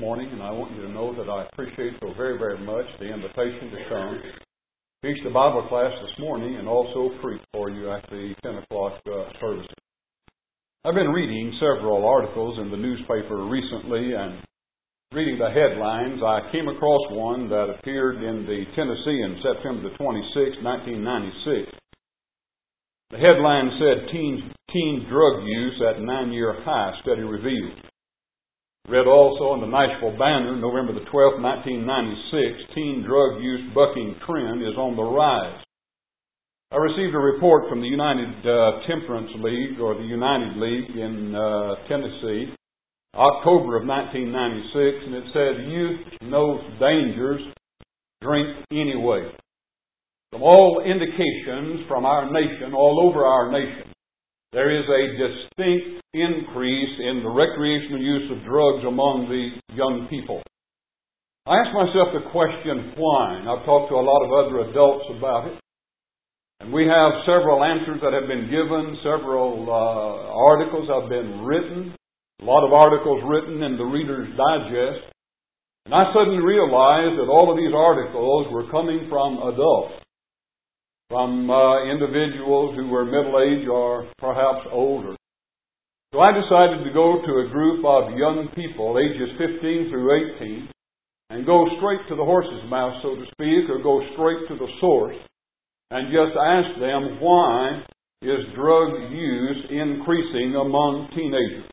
morning, and I want you to know that I appreciate so very, very much the invitation to come teach the Bible class this morning and also preach for you at the 10 o'clock service. I've been reading several articles in the newspaper recently, and reading the headlines, I came across one that appeared in the Tennessean September the 26th, 1996. The headline said, Teen Drug Use at 9-Year High, Study Revealed. Read also in the Nashville Banner, November the 12th, 1996, Teen Drug Use Bucking Trend is on the rise. I received a report from the United Temperance League, or the United League in Tennessee, October of 1996, and it said, Youth knows dangers, drink anyway. From all indications from our nation, all over our nation, there is a distinct increase in the recreational use of drugs among the young people. I asked myself the question, why? And I've talked to a lot of other adults about it. And we have several answers that have been given, several articles have been written, a lot of articles written in the Reader's Digest. And I suddenly realized that all of these articles were coming from adults, from individuals who were middle-aged or perhaps older. So I decided to go to a group of young people, ages 15 through 18, and go straight to the horse's mouth, so to speak, or go straight to the source, and just ask them, why is drug use increasing among teenagers?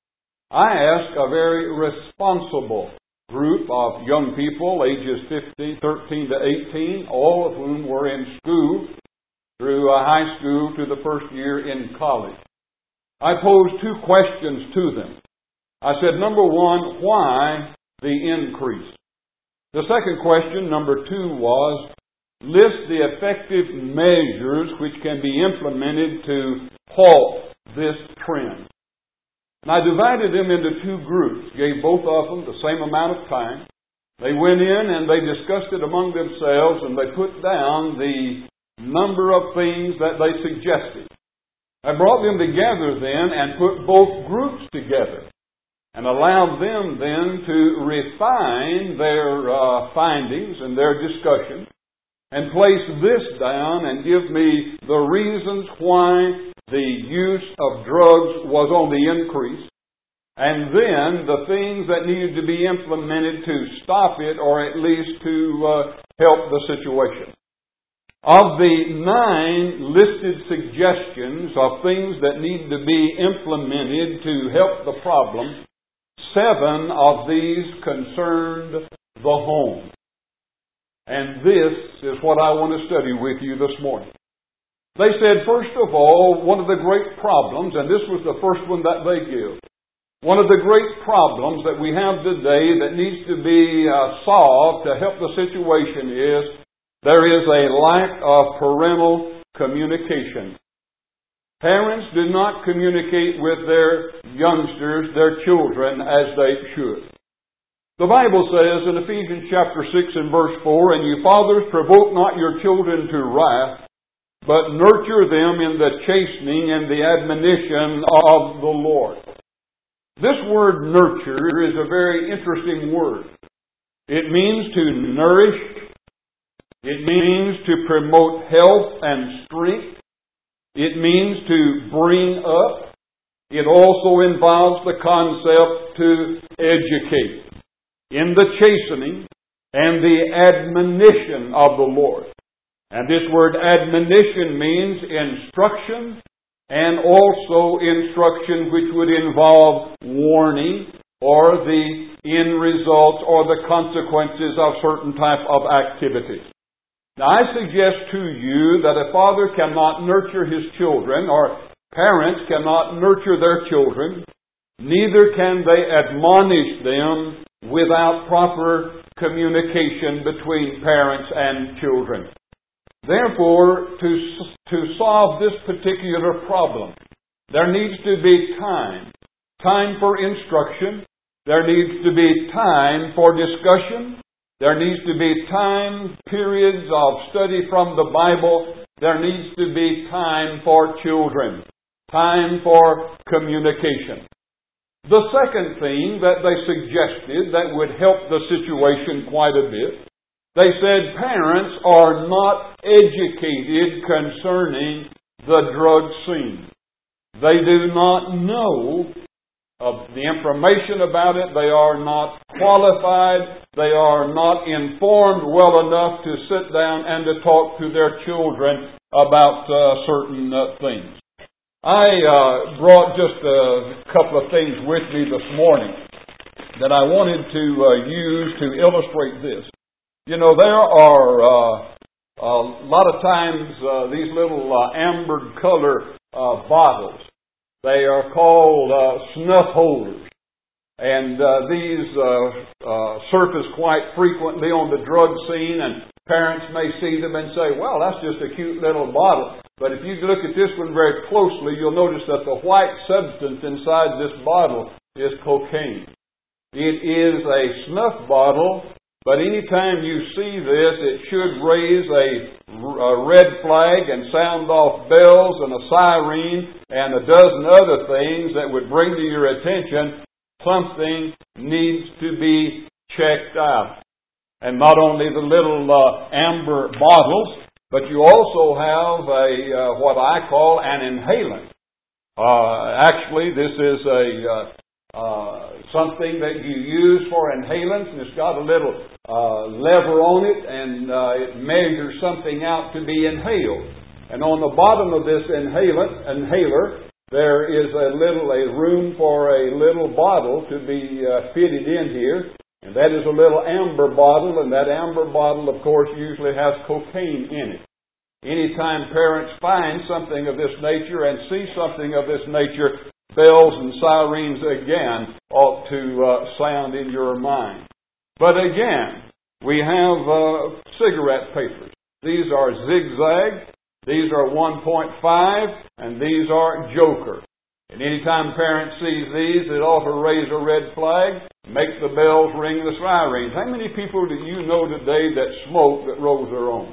I asked a very responsible group of young people, ages 13 to 18, all of whom were in school, through high school to the first year in college. I posed two questions to them. I said, number one, why the increase? The second question, number two, was, list the effective measures which can be implemented to halt this trend. And I divided them into two groups, gave both of them the same amount of time. They went in and they discussed it among themselves, and they put down the number of things that they suggested. I brought them together then and put both groups together and allowed them then to refine their findings and their discussion and place this down and give me the reasons why the use of drugs was on the increase, and then the things that needed to be implemented to stop it, or at least to help the situation. Of the 9 listed suggestions of things that need to be implemented to help the problem, 7 of these concerned the home. And this is what I want to study with you this morning. They said, first of all, one of the great problems, and this was the first one that they give, one of the great problems that we have today that needs to be solved to help the situation is there is a lack of parental communication. Parents do not communicate with their youngsters, their children, as they should. The Bible says in Ephesians chapter 6 and verse 4, And you fathers, provoke not your children to wrath, but nurture them in the chastening and the admonition of the Lord. This word nurture is a very interesting word. It means to nourish. It means to promote health and strength. It means to bring up. It also involves the concept to educate in the chastening and the admonition of the Lord. And this word admonition means instruction, and also instruction which would involve warning or the end results or the consequences of certain type of activities. Now I suggest to you that a father cannot nurture his children, or parents cannot nurture their children, neither can they admonish them without proper communication between parents and children. Therefore, to solve this particular problem, there needs to be time for instruction, there needs to be time for discussion, there needs to be periods of study from the Bible, there needs to be time for children, time for communication. The second thing that they suggested that would help the situation quite a bit, they said parents are not educated concerning the drug scene. They do not know of the information about it. They are not qualified. They are not informed well enough to sit down and to talk to their children about certain things. I brought just a couple of things with me this morning that I wanted to use to illustrate this. You know, there are a lot of times these little amber color bottles. They are called snuff holders. And these surface quite frequently on the drug scene, and parents may see them and say, well, that's just a cute little bottle. But if you look at this one very closely, you'll notice that the white substance inside this bottle is cocaine. It is a snuff bottle, but anytime you see this, it should raise a red flag and sound off bells and a siren and a dozen other things that would bring to your attention something needs to be checked out. And not only the little amber bottles, but you also have a what I call an inhalant. Actually, this is something that you use for inhalants, and it's got a little lever on it, and it measures something out to be inhaled. And on the bottom of this inhaler, there is a room for a little bottle to be fitted in here. And that is a little amber bottle, and that amber bottle, of course, usually has cocaine in it. Anytime parents find something of this nature and see something of this nature, bells and sirens again ought to sound in your mind. But again, we have cigarette papers. These are zigzag, these are 1.5, and these are joker. And anytime parents sees these, it ought to raise a red flag, make the bells ring, the sirens. How many people do you know today that smoke that rolls their own?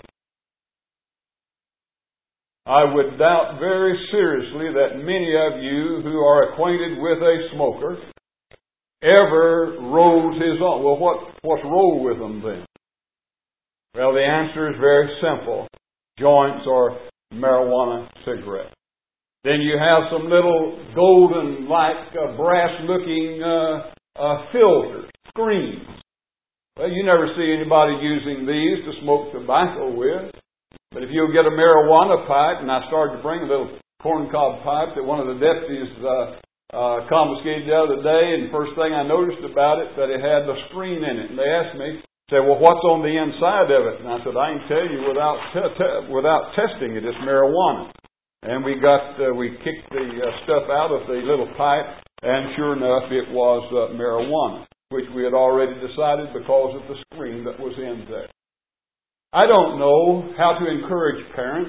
I would doubt very seriously that many of you who are acquainted with a smoker ever rolls his own. Well, what's roll with them then? Well, the answer is very simple. Joints or marijuana cigarettes. Then you have some little golden, like brass-looking filters, screens. Well, you never see anybody using these to smoke tobacco with. But if you'll get a marijuana pipe, and I started to bring a little corncob pipe that one of the deputies confiscated the other day, and the first thing I noticed about it, that it had a screen in it. And they asked me, said, well, what's on the inside of it? And I said, I can tell you without testing it, it's marijuana. And we kicked the stuff out of the little pipe, and sure enough, it was marijuana, which we had already decided because of the screen that was in there. I don't know how to encourage parents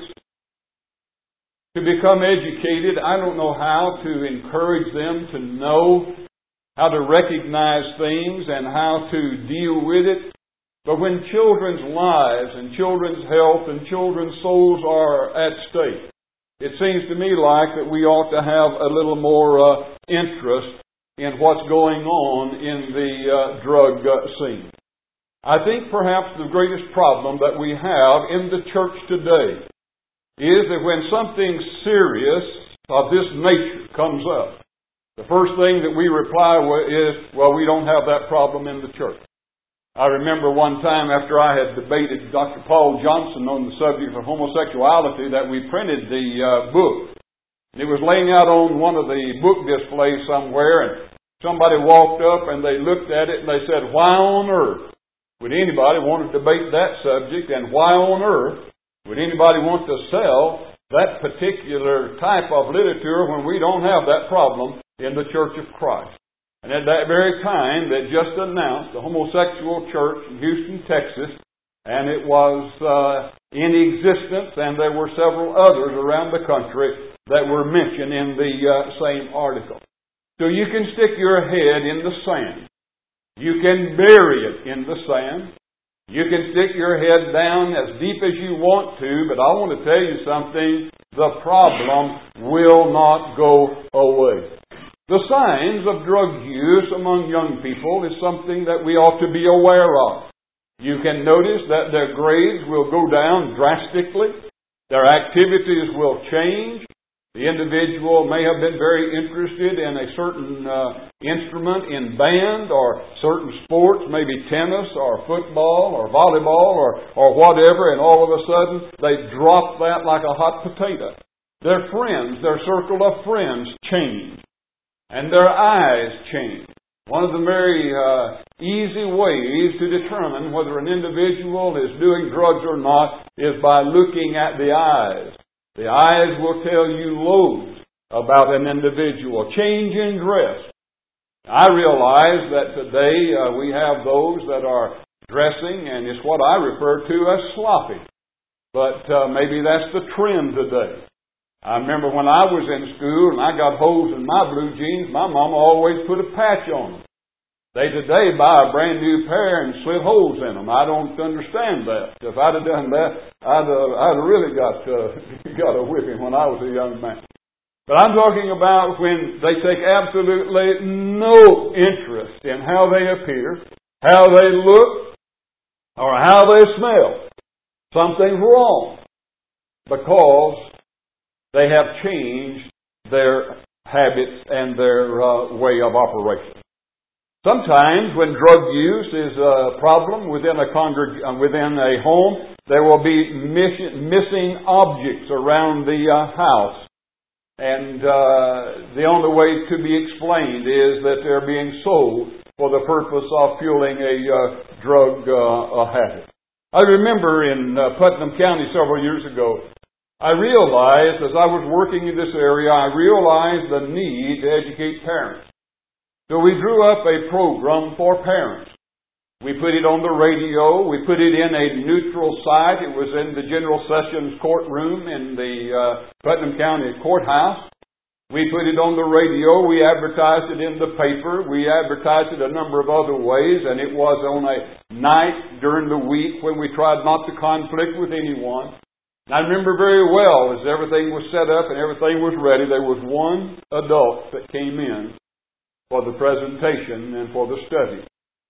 to become educated. I don't know how to encourage them to know how to recognize things and how to deal with it. But when children's lives and children's health and children's souls are at stake, it seems to me like that we ought to have a little more interest in what's going on in the drug scene. I think perhaps the greatest problem that we have in the church today is that when something serious of this nature comes up, the first thing that we reply is, well, we don't have that problem in the church. I remember one time after I had debated Dr. Paul Johnson on the subject of homosexuality that we printed the book. And it was laying out on one of the book displays somewhere, and somebody walked up and they looked at it and they said, why on earth would anybody want to debate that subject, and why on earth would anybody want to sell that particular type of literature when we don't have that problem in the Church of Christ? And at that very time, they just announced the homosexual church in Houston, Texas, and it was in existence, and there were several others around the country that were mentioned in the same article. So you can stick your head in the sand. You can bury it in the sand. You can stick your head down as deep as you want to, but I want to tell you something. The problem will not go away. The signs of drug use among young people is something that we ought to be aware of. You can notice that their grades will go down drastically. Their activities will change. The individual may have been very interested in a certain instrument in band or certain sports, maybe tennis or football or volleyball or whatever, and all of a sudden they drop that like a hot potato. Their friends, their circle of friends change. And their eyes change. One of the very easy ways to determine whether an individual is doing drugs or not is by looking at the eyes. The eyes will tell you loads about an individual. Change in dress. I realize that today we have those that are dressing, and it's what I refer to as sloppy. But maybe that's the trend today. I remember when I was in school and I got holes in my blue jeans, my mama always put a patch on them. They today buy a brand new pair and slit holes in them. I don't understand that. If I'd have done that, I'd have really got a whipping when I was a young man. But I'm talking about when they take absolutely no interest in how they appear, how they look, or how they smell. Something's wrong because they have changed their habits and their way of operation. Sometimes when drug use is a problem within a home, there will be missing objects around the house. And the only way to be explained is that they're being sold for the purpose of fueling a drug habit. I remember in Putnam County several years ago, I realized, as I was working in this area, I realized the need to educate parents. So we drew up a program for parents. We put it on the radio. We put it in a neutral site. It was in the General Sessions courtroom in the Putnam County Courthouse. We put it on the radio. We advertised it in the paper. We advertised it a number of other ways, and it was on a night during the week when we tried not to conflict with anyone. I remember very well, as everything was set up and everything was ready, there was one adult that came in for the presentation and for the study.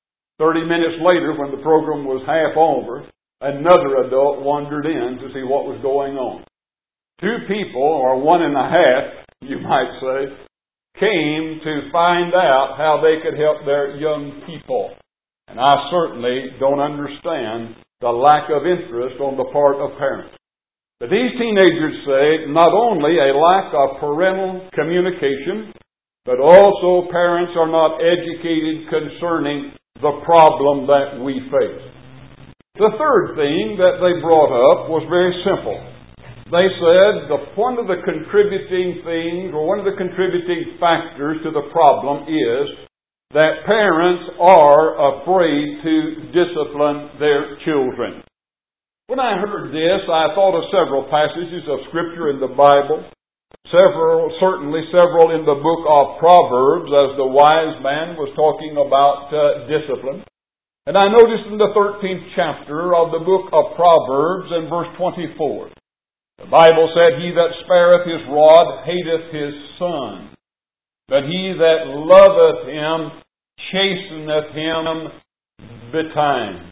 30 minutes later, when the program was half over, another adult wandered in to see what was going on. Two people, or one and a half, you might say, came to find out how they could help their young people. And I certainly don't understand the lack of interest on the part of parents. But these teenagers say not only a lack of parental communication, but also parents are not educated concerning the problem that we face. The third thing that they brought up was very simple. They said one of the contributing things, or one of the contributing factors to the problem is that parents are afraid to discipline their children. When I heard this, I thought of several passages of Scripture in the Bible, certainly several in the book of Proverbs, as the wise man was talking about discipline. And I noticed in the 13th chapter of the book of Proverbs, in verse 24, the Bible said, "He that spareth his rod hateth his son, but he that loveth him chasteneth him betimes."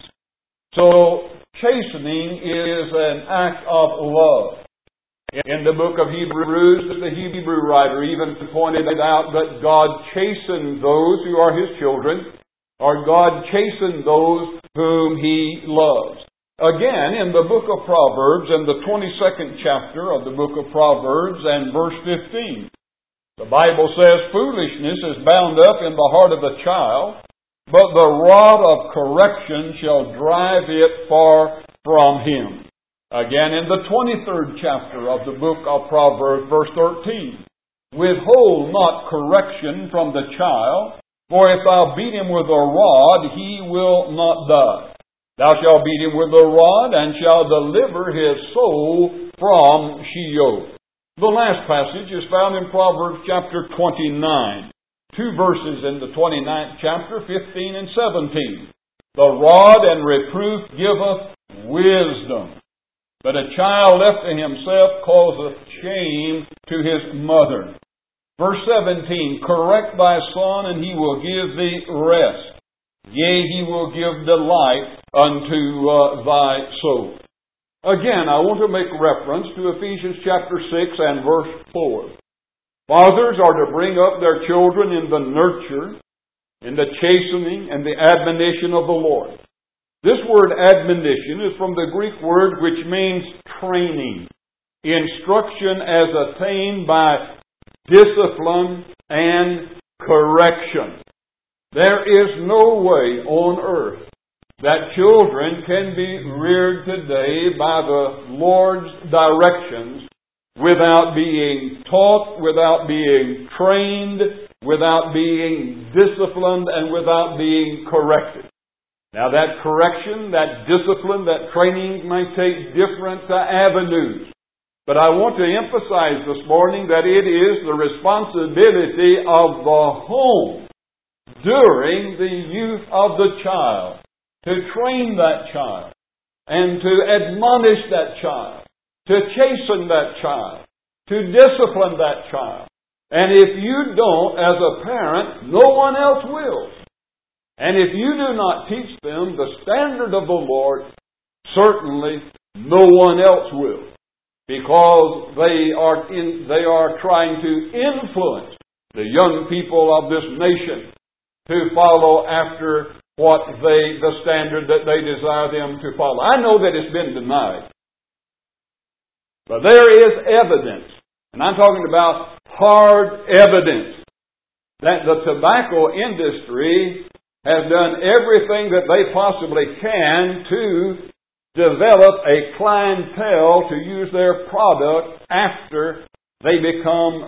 So, chastening is an act of love. In the book of Hebrews, the Hebrew writer even pointed out that God chastens those who are His children, or God chastens those whom He loves. Again, in the book of Proverbs, in the 22nd chapter of the book of Proverbs, and verse 15, the Bible says, "Foolishness is bound up in the heart of a child, but the rod of correction shall drive it far from him." Again, in the 23rd chapter of the book of Proverbs, verse 13, "Withhold not correction from the child, for if thou beat him with a rod, he will not die. Thou shalt beat him with a rod, and shalt deliver his soul from Sheol." The last passage is found in Proverbs chapter 29. Two verses in the 29th chapter, 15 and 17. "The rod and reproof giveth wisdom, but a child left to himself causeth shame to his mother." Verse 17, correct thy son, and he will give thee rest. Yea, he will give delight unto thy soul. Again, I want to make reference to Ephesians chapter 6 and verse 4. Fathers are to bring up their children in the nurture, in the chastening, and the admonition of the Lord. This word admonition is from the Greek word which means training, instruction as attained by discipline and correction. There is no way on earth that children can be reared today by the Lord's directions without being taught, without being trained, without being disciplined, and without being corrected. Now that correction, that discipline, that training may take different avenues. But I want to emphasize this morning that it is the responsibility of the home during the youth of the child to train that child and to admonish that child, to chasten that child, to discipline that child. And if you don't, as a parent, no one else will. And if you do not teach them the standard of the Lord, certainly no one else will. Because they are trying to influence the young people of this nation to follow after the standard that they desire them to follow. I know that it's been denied. But there is evidence, and I'm talking about hard evidence, that the tobacco industry has done everything that they possibly can to develop a clientele to use their product after they become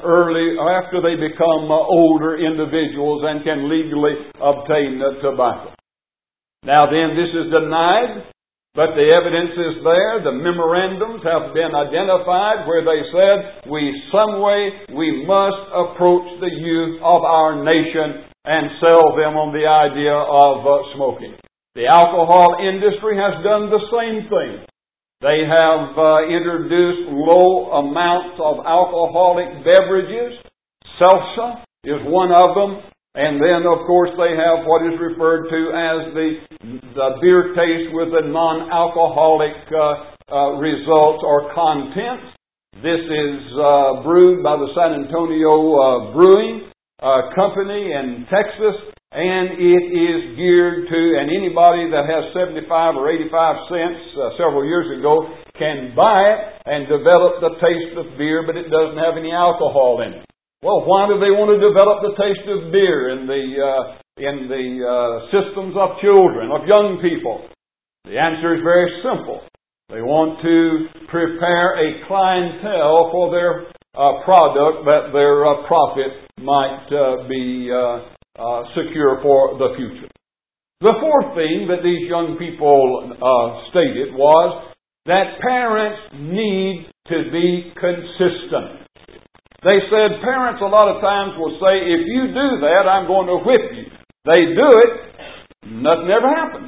older individuals and can legally obtain the tobacco. Now then, this is denied, but the evidence is there. The memorandums have been identified where they said, some way we must approach the youth of our nation and sell them on the idea of smoking. The alcohol industry has done the same thing. They have introduced low amounts of alcoholic beverages. Seltzer is one of them. And then, of course, they have what is referred to as the beer taste with the non-alcoholic results or contents. This is brewed by the San Antonio Brewing Company in Texas, and it is geared to, and anybody that has 75 or 85 cents several years ago can buy it and develop the taste of beer, but it doesn't have any alcohol in it. Well, why do they want to develop the taste of beer in the systems of children, of young people? The answer is very simple. They want to prepare a clientele for their product that their profit might be secure for the future. The fourth thing that these young people stated was that parents need to be consistent. They said parents a lot of times will say, if you do that, I'm going to whip you. They do it, nothing ever happens.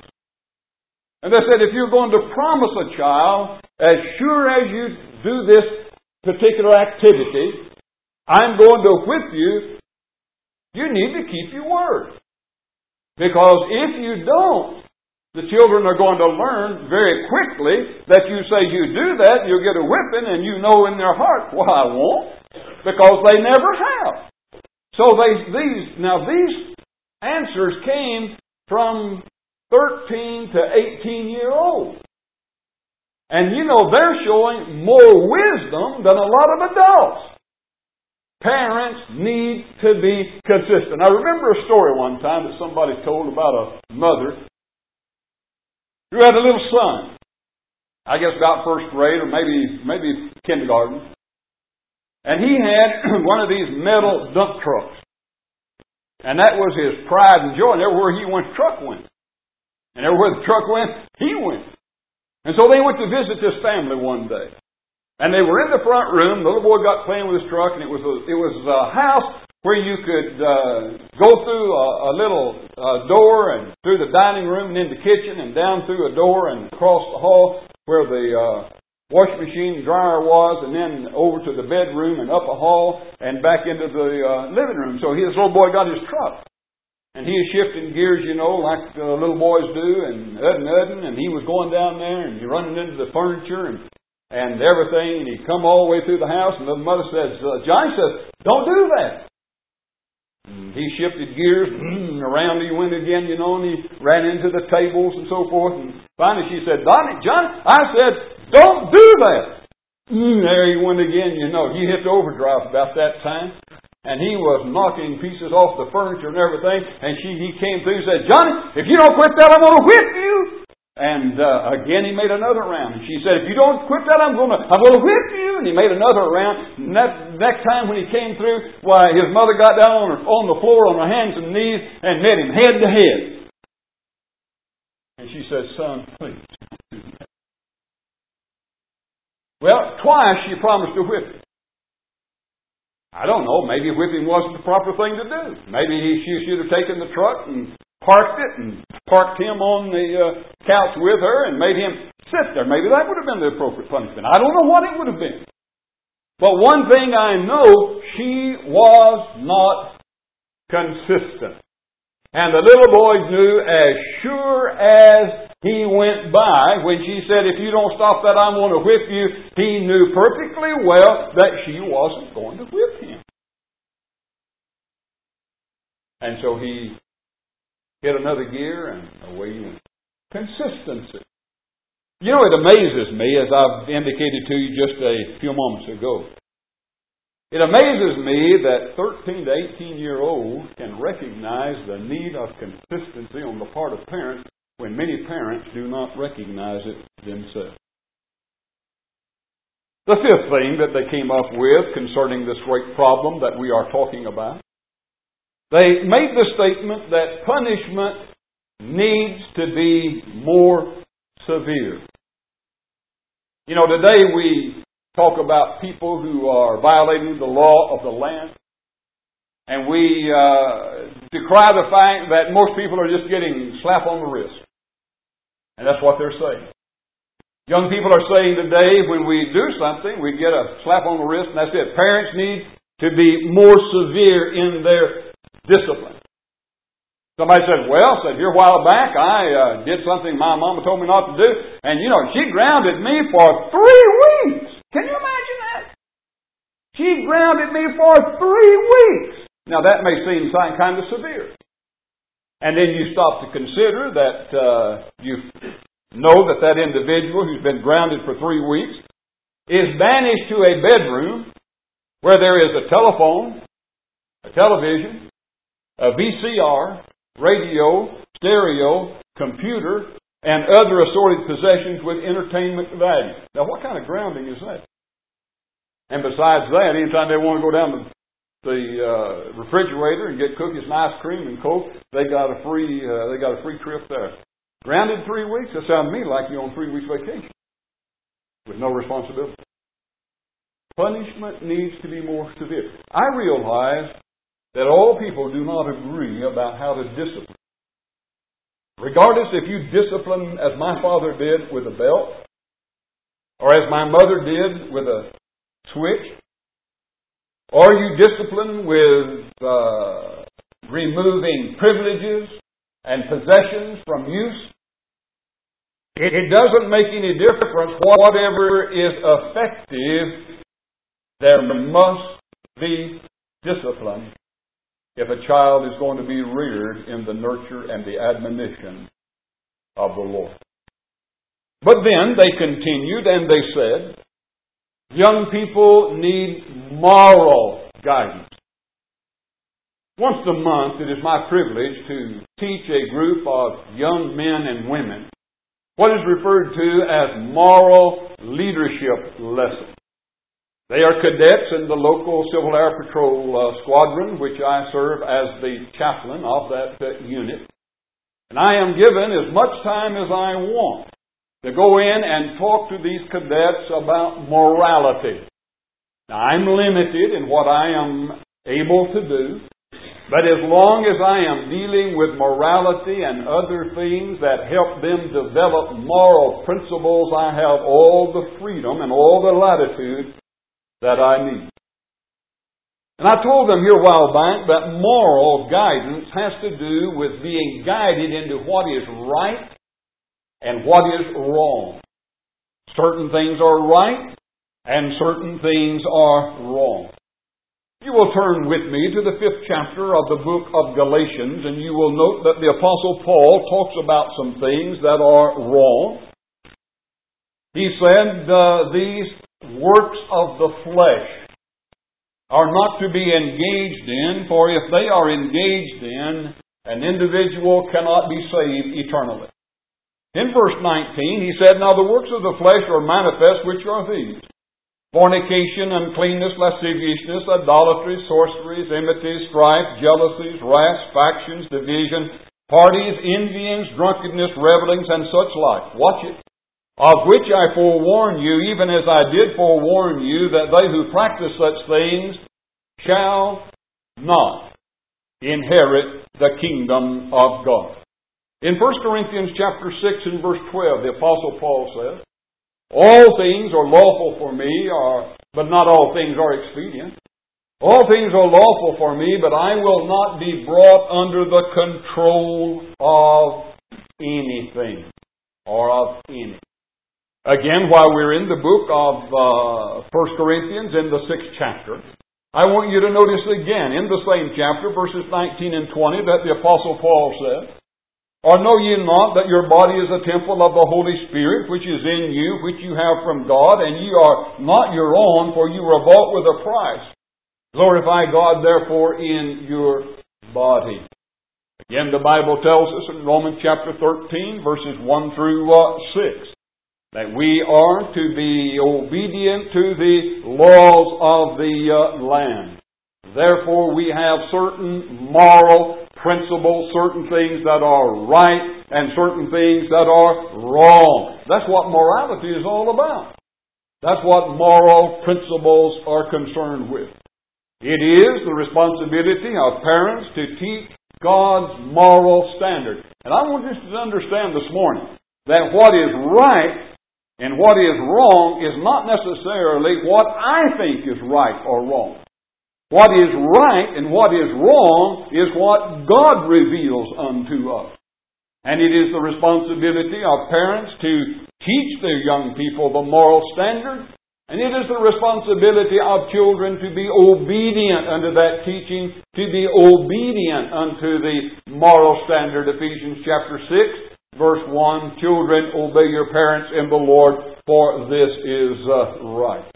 And they said, if you're going to promise a child, as sure as you do this particular activity, I'm going to whip you, you need to keep your word. Because if you don't, the children are going to learn very quickly that you say you do that, you'll get a whipping, and you know in their heart, well, I won't. Because they never have. So these answers came from 13 to 18-year-olds. And they're showing more wisdom than a lot of adults. Parents need to be consistent. I remember a story one time that somebody told about a mother who had a little son. I guess about first grade or maybe kindergarten. And he had one of these metal dump trucks. And that was his pride and joy. And everywhere he went, the truck went. And everywhere the truck went, he went. And so they went to visit this family one day. And they were in the front room. The little boy got playing with his truck. And it was a house where you could go through a little door and through the dining room and in the kitchen and down through a door and across the hall where the washing machine and dryer was, and then over to the bedroom and up a hall and back into the living room. So his little boy got his truck. And he is shifting gears, like little boys do, and udding, and he was going down there, and he running into the furniture and everything, and he come all the way through the house, and the mother says, Johnny says, don't do that. And he shifted gears, around he went again, and he ran into the tables and so forth, and finally she said, Johnny, I said, don't do that. There he went again, he hit the overdrive about that time. And he was knocking pieces off the furniture and everything. And he came through and said, Johnny, if you don't quit that, I'm going to whip you. And again he made another round. And she said, if you don't quit that, I'm going to whip you. And he made another round. And that next time when he came through, why, his mother got down on the floor on her hands and knees and met him head to head. And she said, son, please. Well, twice she promised to whip him. I don't know, maybe whipping wasn't the proper thing to do. Maybe she should have taken the truck and parked it and parked him on the couch with her and made him sit there. Maybe that would have been the appropriate punishment. I don't know what it would have been. But one thing I know, she was not consistent. And the little boy knew as sure as he went by, when she said, if you don't stop that, I'm going to whip you, he knew perfectly well that she wasn't going to whip him. And so he hit another gear and away he went. Consistency. It amazes me, as I've indicated to you just a few moments ago. It amazes me that 13 to 18-year-olds can recognize the need of consistency on the part of parents when many parents do not recognize it themselves. The fifth thing that they came up with concerning this great problem that we are talking about, they made the statement that punishment needs to be more severe. Today we talk about people who are violating the law of the land. And we decry the fact that most people are just getting slap on the wrist. And that's what they're saying. Young people are saying today, when we do something, we get a slap on the wrist and that's it. Parents need to be more severe in their discipline. Somebody said, here a while back, I did something my mama told me not to do. And she grounded me for 3 weeks. Can you imagine that? She grounded me for 3 weeks. Now that may seem kind of severe. And then you stop to consider that you know that individual who's been grounded for 3 weeks is banished to a bedroom where there is a telephone, a television, a VCR, radio, stereo, computer, and other assorted possessions with entertainment value. Now what kind of grounding is that? And besides that, anytime they want to go down to the refrigerator and get cookies and ice cream and Coke, they got a free trip there. Grounded 3 weeks? That sounds to me like you're on 3 weeks vacation with no responsibility. Punishment needs to be more severe. I realize that all people do not agree about how to discipline. Regardless if you discipline as my father did with a belt, or as my mother did with a switch, or you discipline with removing privileges and possessions from use, it doesn't make any difference. Whatever is effective, there must be discipline if a child is going to be reared in the nurture and the admonition of the Lord. But then they continued and they said, young people need moral guidance. Once a month, it is my privilege to teach a group of young men and women what is referred to as moral leadership lessons. They are cadets in the local Civil Air Patrol squadron, which I serve as the chaplain of that unit. And I am given as much time as I want to go in and talk to these cadets about morality. Now, I'm limited in what I am able to do, But as long as I am dealing with morality and other things that help them develop moral principles, I have all the freedom and all the latitude that I need. And I told them here a while back that moral guidance has to do with being guided into what is right and what is wrong. Certain things are right and certain things are wrong. You will turn with me to the 5th chapter of the book of Galatians, and you will note that the Apostle Paul talks about some things that are wrong. He said these works of the flesh are not to be engaged in, for if they are engaged in, an individual cannot be saved eternally. In verse 19, he said, Now the works of the flesh are manifest, which are these: fornication, uncleanness, lasciviousness, idolatry, sorceries, enmities, strife, jealousies, wrath, factions, division, parties, envyings, drunkenness, revelings, and such like. Watch it. Of which I forewarn you, even as I did forewarn you, that they who practice such things shall not inherit the kingdom of God. In 1 Corinthians chapter 6 and verse 12, the Apostle Paul says, All things are lawful for me, but not all things are expedient. All things are lawful for me, but I will not be brought under the control of anything or of any. Again, while we're in the book of 1 Corinthians in the 6th chapter, I want you to notice again in the same chapter, verses 19 and 20, that the Apostle Paul said, Or know ye not that your body is a temple of the Holy Spirit, which is in you, which you have from God, and ye are not your own, for you were bought with a price. Glorify God, therefore, in your body. Again, the Bible tells us in Romans chapter 13, verses 1 through 6, that we are to be obedient to the laws of the land. Therefore, we have certain moral principles, certain things that are right, and certain things that are wrong. That's what morality is all about. That's what moral principles are concerned with. It is the responsibility of parents to teach God's moral standard. And I want us to understand this morning that what is right and what is wrong is not necessarily what I think is right or wrong. What is right and what is wrong is what God reveals unto us. And it is the responsibility of parents to teach their young people the moral standard. And it is the responsibility of children to be obedient unto that teaching, to be obedient unto the moral standard. Ephesians chapter 6, verse 1, Children, obey your parents in the Lord, for this is right.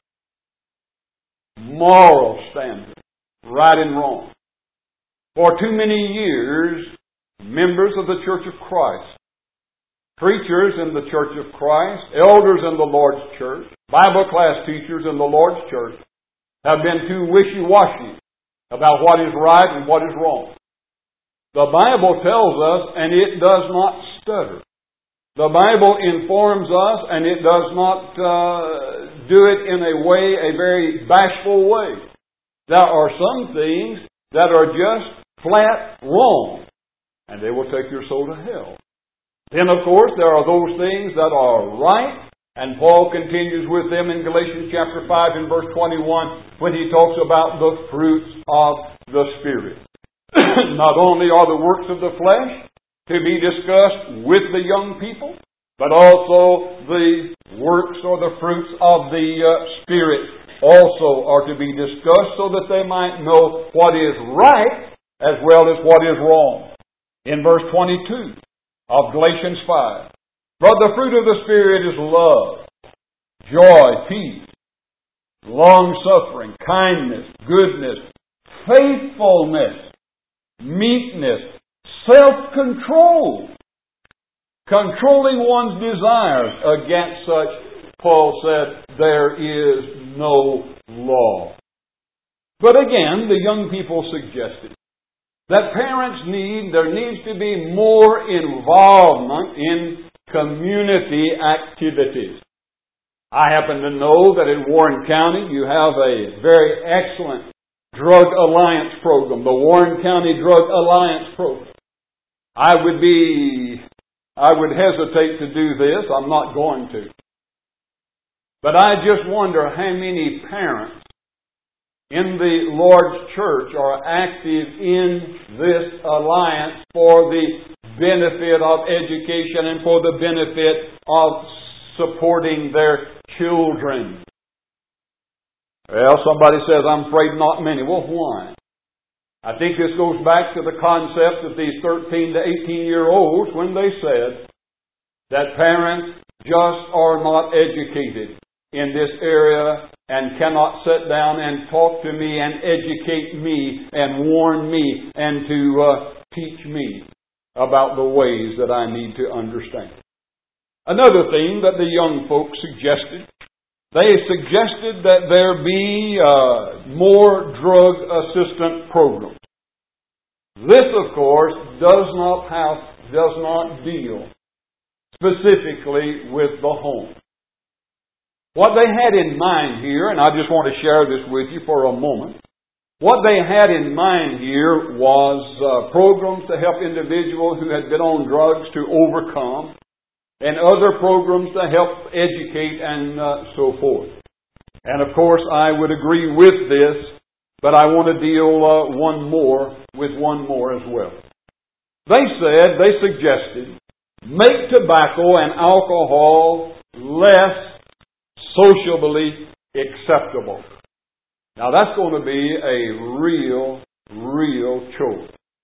Moral standard. Right and wrong. For too many years, members of the Church of Christ, preachers in the Church of Christ, elders in the Lord's church, Bible class teachers in the Lord's church, have been too wishy-washy about what is right and what is wrong. The Bible tells us, and it does not stutter. The Bible informs us, and it does not do it in a very bashful way. There are some things that are just flat wrong, and they will take your soul to hell. Then, of course, there are those things that are right, and Paul continues with them in Galatians chapter 5 and verse 21 when he talks about the fruits of the Spirit. Not only are the works of the flesh to be discussed with the young people, but also the works or the fruits of the Spirit also are to be discussed so that they might know what is right as well as what is wrong. In verse 22 of Galatians 5, But the fruit of the Spirit is love, joy, peace, long-suffering, kindness, goodness, faithfulness, meekness, self-control, controlling one's desires. Against such, Paul said, there is no law. But again, the young people suggested that there needs to be more involvement in community activities. I happen to know that in Warren County you have a very excellent Drug Alliance Program, the Warren County Drug Alliance Program. I would hesitate to do this. I'm not going to. But I just wonder how many parents in the Lord's church are active in this alliance for the benefit of education and for the benefit of supporting their children. Well, somebody says, I'm afraid not many. Well, why? I think this goes back to the concept of these 13 to 18-year-olds when they said that parents just are not educated in this area and cannot sit down and talk to me and educate me and warn me and to teach me about the ways that I need to understand. Another thing that the young folks suggested, they suggested that there be more drug assistant programs. This, of course, does not deal specifically with the home. What they had in mind here, and I just want to share this with you for a moment, what they had in mind here was programs to help individuals who had been on drugs to overcome, and other programs to help educate and so forth. And of course, I would agree with this, but I want to deal with one more as well. They suggested, make tobacco and alcohol less sociably acceptable. Now that's going to be a real chore.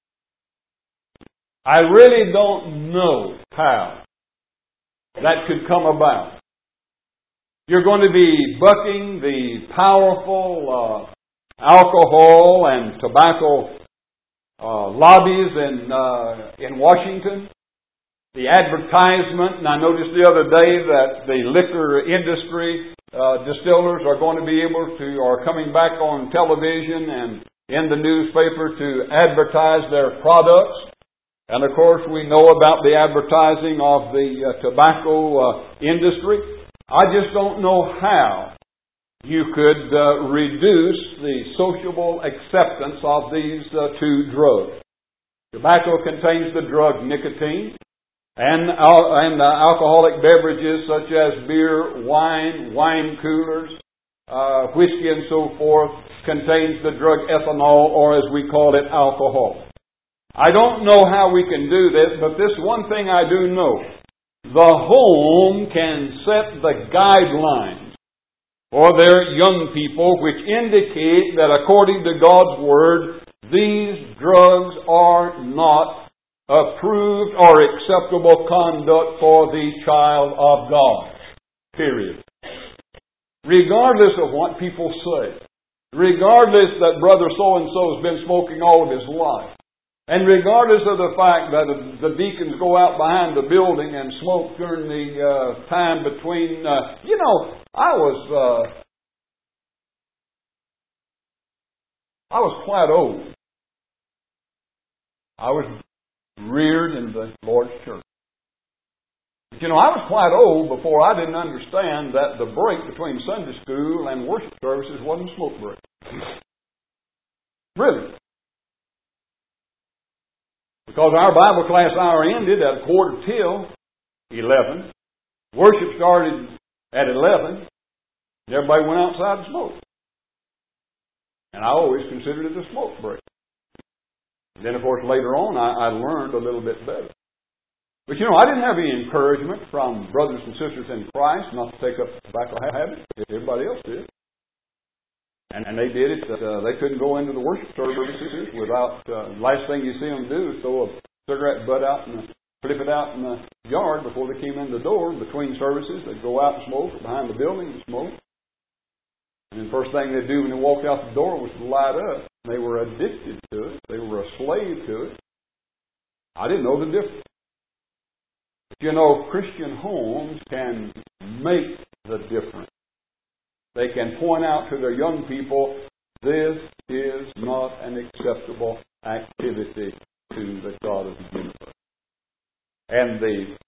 I really don't know how that could come about. You're going to be bucking the powerful alcohol and tobacco lobbies in Washington. The advertisement, and I noticed the other day that the liquor industry distillers are going to be are coming back on television and in the newspaper to advertise their products. And of course we know about the advertising of the tobacco industry. I just don't know how you could reduce the sociable acceptance of these two drugs. Tobacco contains the drug nicotine. And alcoholic beverages such as beer, wine coolers, whiskey and so forth contains the drug ethanol, or as we call it, alcohol. I don't know how we can do this, but this one thing I do know. The home can set the guidelines for their young people, which indicate that according to God's Word, these drugs are not approved or acceptable conduct for the child of God. Period. Regardless of what people say, regardless that brother so-and-so has been smoking all of his life, and regardless of the fact that the deacons go out behind the building and smoke during the time between, I was quite old. I was reared in the Lord's church. But I was quite old before I didn't understand that the break between Sunday school and worship services wasn't a smoke break. Really. Because our Bible class hour ended at 11:15. Worship started at 11. And everybody went outside to smoke. And I always considered it a smoke break. And then, of course, later on, I learned a little bit better. But, I didn't have any encouragement from brothers and sisters in Christ not to take up the tobacco habit. Everybody else did. And they did it. They couldn't go into the worship services without, last thing you see them do is throw a cigarette butt out and flip it out in the yard before they came in the door. Between services, they'd go out and smoke, or behind the building and smoke. And the first thing they'd do when they walked out the door was to light up. They were addicted to it. They were a slave to it. I didn't know the difference. But Christian homes can make the difference. They can point out to their young people, this is not an acceptable activity to the God of the universe. And the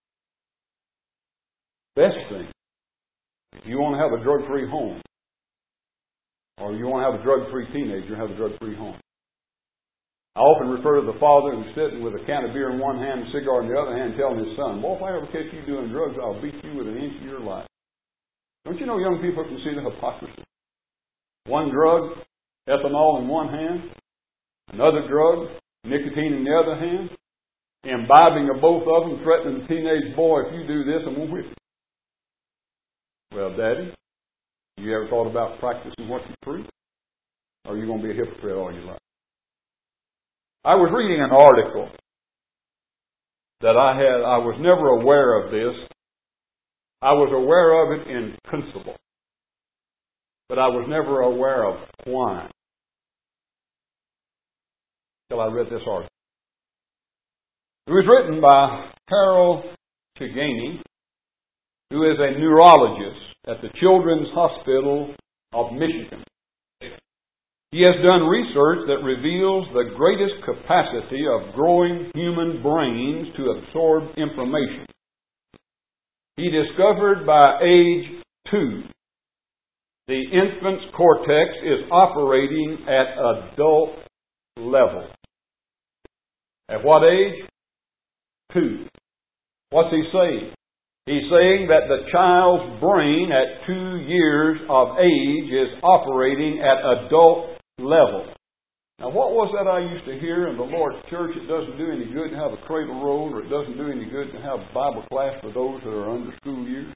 best thing, if you want to have a drug-free home, Or you want to have a drug-free teenager, have a drug-free home. I often refer to the father who's sitting with a can of beer in one hand and a cigar in the other hand telling his son, "Boy, if I ever catch you doing drugs, I'll beat you with an inch of your life." Don't you know young people can see the hypocrisy? One drug, ethanol in one hand, another drug, nicotine in the other hand, imbibing of both of them, threatening the teenage boy, "If you do this, I'm going to whip you." Well, Daddy, you ever thought about practicing what you preach? Or are you going to be a hypocrite all your life? I was reading an article that I was never aware of this. I was aware of it in principle. But I was never aware of why. Till I read this article. It was written by Harold Chigany, who is a neurologist at the Children's Hospital of Michigan. He has done research that reveals the greatest capacity of growing human brains to absorb information. He discovered by age 2, the infant's cortex is operating at adult level. At what age? 2. What's he saying? He's saying that the child's brain at 2 years of age is operating at adult level. Now, what was that I used to hear in the Lord's church? It doesn't do any good to have a cradle roll, or it doesn't do any good to have Bible class for those that are under school years.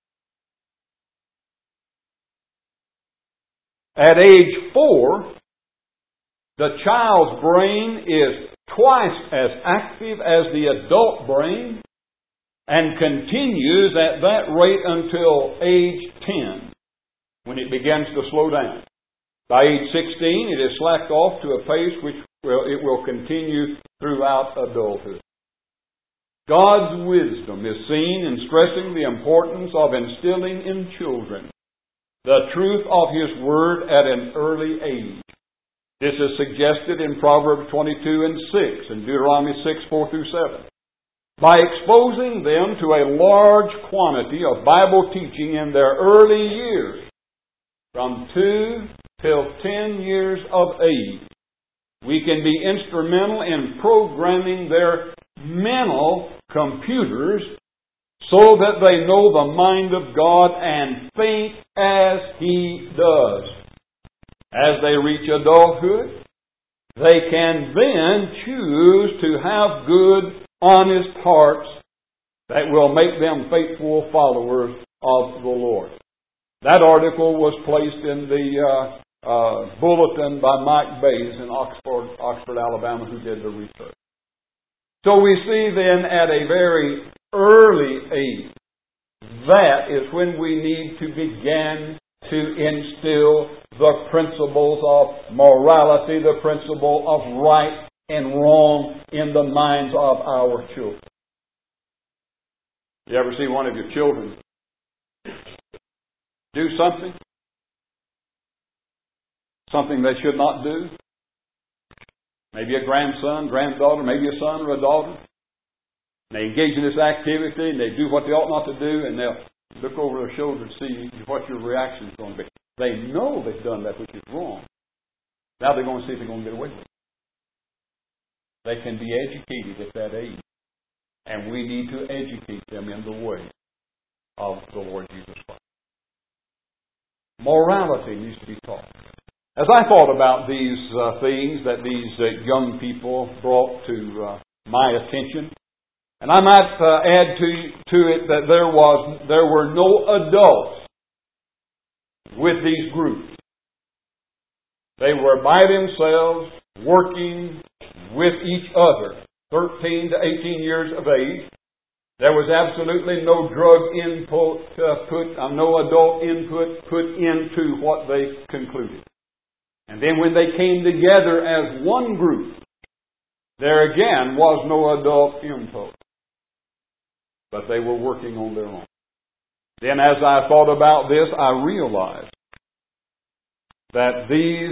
At age 4, the child's brain is twice as active as the adult brain and continues at that rate until age 10, when it begins to slow down. By age 16, it is slacked off to a pace which it will continue throughout adulthood. God's wisdom is seen in stressing the importance of instilling in children the truth of His Word at an early age. This is suggested in Proverbs 22 and 6 and Deuteronomy 6, 4 through 7. By exposing them to a large quantity of Bible teaching in their early years, from 2 till 10 years of age, we can be instrumental in programming their mental computers so that they know the mind of God and think as He does. As they reach adulthood, they can then choose to have good, honest hearts that will make them faithful followers of the Lord. That article was placed in the bulletin by Mike Bays in Oxford, Alabama, who did the research. So we see then at a very early age, that is when we need to begin to instill the principles of morality, the principle of right and wrong in the minds of our children. You ever see one of your children do something they should not do? Maybe a grandson, granddaughter, maybe a son or a daughter. They engage in this activity and they do what they ought not to do, and they'll look over their shoulder and see what your reaction is going to be. They know they've done that which is wrong. Now they're going to see if they're going to get away with it. They can be educated at that age. And we need to educate them in the way of the Lord Jesus Christ. Morality needs to be taught. As I thought about these things that these young people brought to my attention, and I might add to it that there were no adults with these groups. They were by themselves, working with each other, 13 to 18 years of age. There was absolutely no drug input no adult input put into what they concluded. And then when they came together as one group, there again was no adult input. But they were working on their own. Then as I thought about this, I realized that these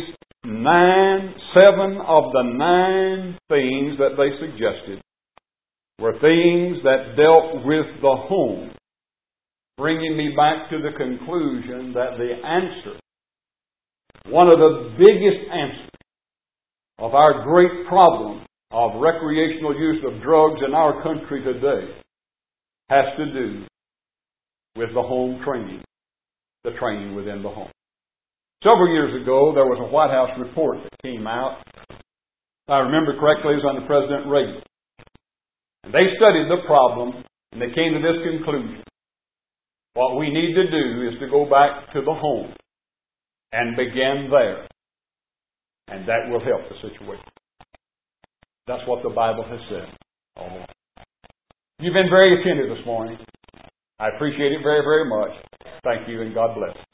7 of the 9 things that they suggested were things that dealt with the home, bringing me back to the conclusion that the answer One of the biggest answers of our great problem of recreational use of drugs in our country today has to do with the home training, the training within the home. Several years ago, there was a White House report that came out. If I remember correctly, it was under President Reagan. And they studied the problem, and they came to this conclusion. What we need to do is to go back to the home and begin there. And that will help the situation. That's what the Bible has said. You've been very attentive this morning. I appreciate it very, very much. Thank you, and God bless.